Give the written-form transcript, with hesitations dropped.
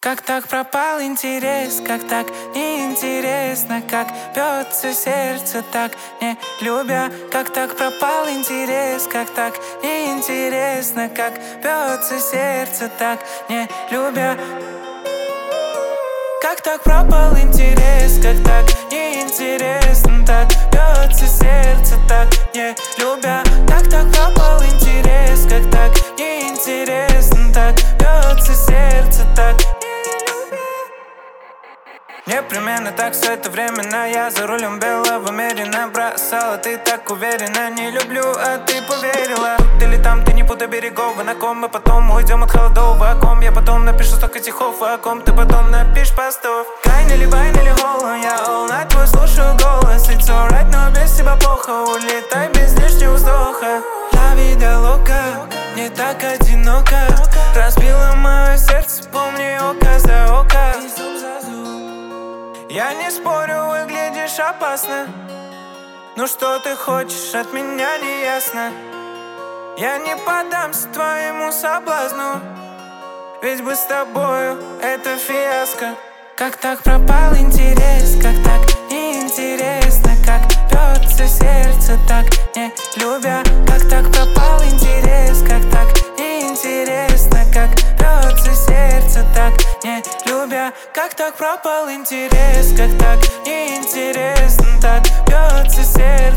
Как так пропал интерес, как так неинтересно, как бьется сердце, так не любя. Как так пропал интерес, как так неинтересно, как бьется сердце, так не любя. Как так пропал интерес, как так неинтересно, так бьется сердце, так не любя. Как так пропал интерес, как так неинтересно, так бьется сердце, так не любя. Непременно так все это временно. Я за рулем белого мерина бросала. Ты так уверена, не люблю, а ты поверила. Тут или там, ты не путай берегов. На ком мы потом уйдем от холодов. О ком я потом напишу столько стихов, о ком ты потом напишешь постов. Кайнели, байнели, холл, я all night твой слушаю голос. It's alright, но без тебя плохо. Улетай без лишнего вздоха. La vida loca, не так одиноко. Разбила мое сердце, помни око за око. Я не спорю, выглядишь опасно. Ну что ты хочешь от меня, не ясно. Я не поддамся твоему соблазну, ведь бы с тобою это фиаско. Как так пропал интерес, как так неинтересно, как бьется сердце, так не любя. Как так пропал интерес, как так неинтересно, как бьется сердце, так не любя. Как так пропал интерес, как так неинтересно, так бьется сердце.